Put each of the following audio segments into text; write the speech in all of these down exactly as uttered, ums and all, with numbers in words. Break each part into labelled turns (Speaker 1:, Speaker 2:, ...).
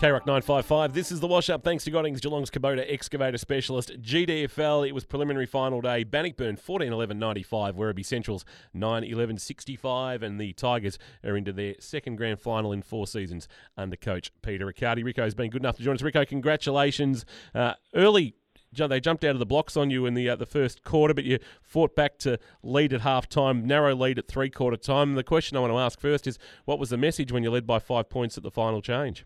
Speaker 1: K-Rock nine five five, this is The Wash Up, thanks to Goddings, Geelong's Kubota Excavator Specialist. G D F L, it was preliminary final day. Bannockburn fourteen eleven ninety-five, Werribee Central's nine eleven sixty-five, and the Tigers are into their second grand final in four seasons under coach Peter Riccardi. Rico's been good enough to join us. Rico, congratulations. Uh, early, they jumped out of the blocks on you in the uh, the first quarter, but you fought back to lead at half-time, narrow lead at three-quarter time. The question I want to ask first is, what was the message when you led by five points at the final change?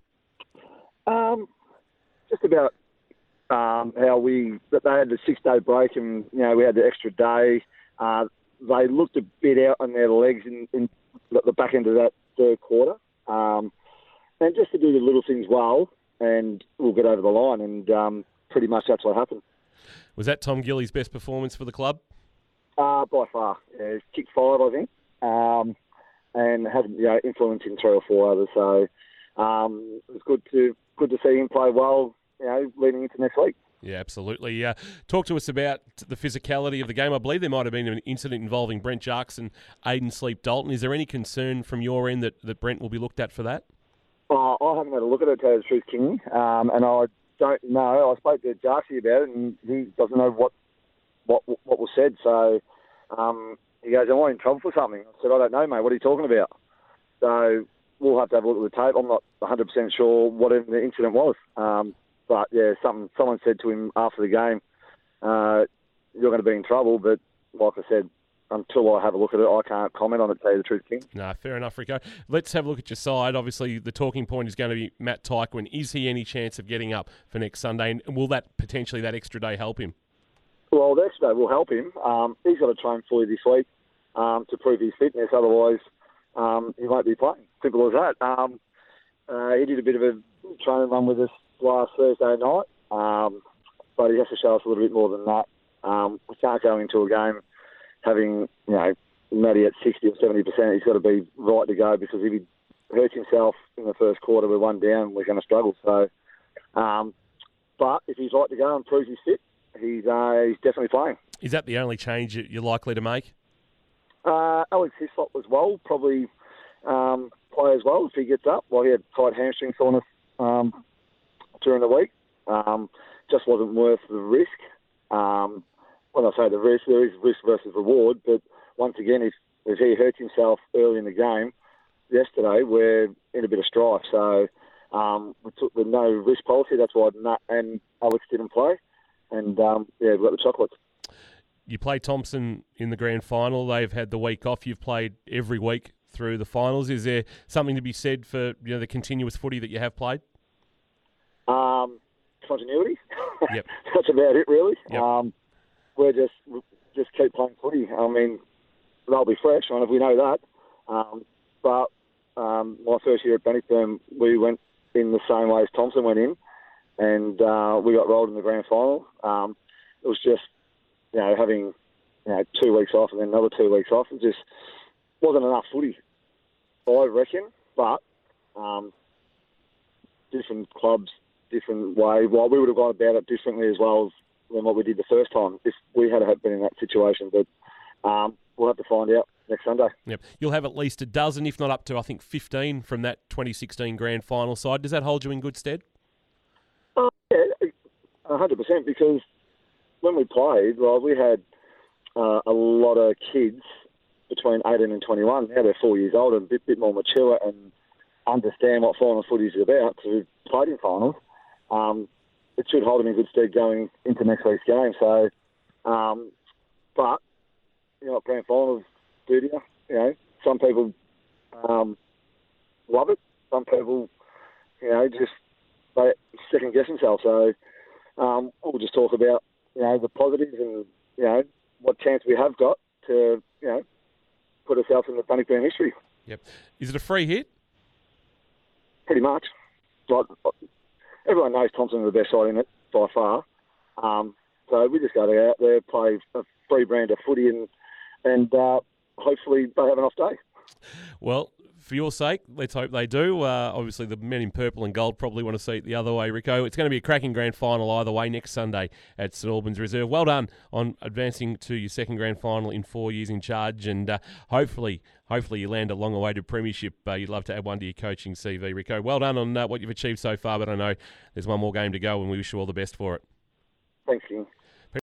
Speaker 2: Um, just about um, how we that they had the six-day break, and you know we had the extra day. Uh, they looked a bit out on their legs in, in the back end of that third quarter, um, and just to do the little things well, and we'll get over the line. And um, pretty much that's what happened.
Speaker 1: Was that Tom Gillies' best performance for the club?
Speaker 2: Uh, by far, yeah, he's kicked five, I think, um, and hasn't you know influencing three or four others. So um, it was good to. Good to see him play well, you know, leading into next week.
Speaker 1: Yeah, absolutely. Uh, talk to us about the physicality of the game. I believe there might have been an incident involving Brent Jarks and Aiden Sleep-Dalton. Is there any concern from your end that, that Brent will be looked at for that?
Speaker 2: Uh, I haven't had a look at it, to tell you the truth, King, um, and I don't know. I spoke to Jarksy about it, and he doesn't know what what what was said. So um, he goes, "Am I in trouble for something?" I said, "I don't know, mate. What are you talking about?" So we'll have to have a look at the tape. I'm not one hundred percent sure what the incident was. Um, but, yeah, something, someone said to him after the game, uh, you're going to be in trouble. But, like I said, until I have a look at it, I can't comment on it, to tell you the truth, King.
Speaker 1: No, fair enough, Rico. Let's have a look at your side. Obviously, the talking point is going to be Matt Tyquin. Is he any chance of getting up for next Sunday? And will that potentially, that extra day, help him?
Speaker 2: Well, the extra day will help him. Um, he's got to train fully this week um, to prove his fitness. Otherwise, um, he won't be playing. Simple as that. Um, uh, he did a bit of a training run with us last Thursday night, um, but he has to show us a little bit more than that. Um, we can't go into a game having, you know, Matty at sixty or seventy percent. He's got to be right to go, because if he hurts himself in the first quarter, we're one down, we're going to struggle. So, um, but if he's right to go and proves he's fit, he's, uh, he's definitely playing.
Speaker 1: Is that the only change you're likely to make?
Speaker 2: Uh, Alex Hislop as well, probably um, play as well if he gets up. Well, he had tight hamstring soreness um, during the week. Um, just wasn't worth the risk. Um, when I say the risk, there is risk versus reward. But once again, if, if he hurts himself early in the game yesterday, we're in a bit of strife. So um, we took the no risk policy. That's why Matt and Alex didn't play. And um, yeah, we've got the chocolates.
Speaker 1: You play Thompson in the grand final. They've had the week off. You've played every week through the finals. Is there something to be said for you know the continuous footy that you have played?
Speaker 2: Um, continuity.
Speaker 1: Yep.
Speaker 2: That's about it, really.
Speaker 1: Yep.
Speaker 2: Um, we're just just keep playing footy. I mean, they'll be fresh, and we know that. Um, but um, my first year at Bannockburn, we went in the same way as Thompson went in, and uh, we got rolled in the grand final. Um, it was just, you know, having you know two weeks off and then another two weeks off. It just wasn't enough footy, I reckon. But um, different clubs, different way. Well, we would have gone about it differently as well than what we did the first time if we had been in that situation. But um, we'll have to find out next Sunday.
Speaker 1: Yep, you'll have at least a dozen, if not up to I think fifteen, from that twenty sixteen grand final side. Does that hold you in good stead?
Speaker 2: Uh, yeah, a hundred percent. Because when we played, well, we had uh, a lot of kids between eighteen and twenty-one. Now they're four years old and a bit, bit more mature and understand what final footy is about. So we've played in finals. Um, it should hold them in good stead going into next week's game. So, um, but you know what grand finals do to you? You know, some people um, love it. Some people, you know, just they second guess themselves. So um, we'll just talk about you know the positives and you know what chance we have got to you know put ourselves in the Bannockburn history.
Speaker 1: Yep. Is it a free hit?
Speaker 2: Pretty much. Like, everyone knows Thompson are the best side in it by far. Um, so we just go out there, play a free brand of footy, and and uh, hopefully they have an off day.
Speaker 1: Well, for your sake, let's hope they do. Uh, obviously, the men in purple and gold probably want to see it the other way, Rico. It's going to be a cracking grand final either way next Sunday at St Albans Reserve. Well done on advancing to your second grand final in four years in charge, and uh, hopefully hopefully you land a long-awaited premiership. Uh, you'd love to add one to your coaching C V, Rico. Well done on uh, what you've achieved so far, but I know there's one more game to go, and we wish you all the best for it.
Speaker 2: Thanks, King.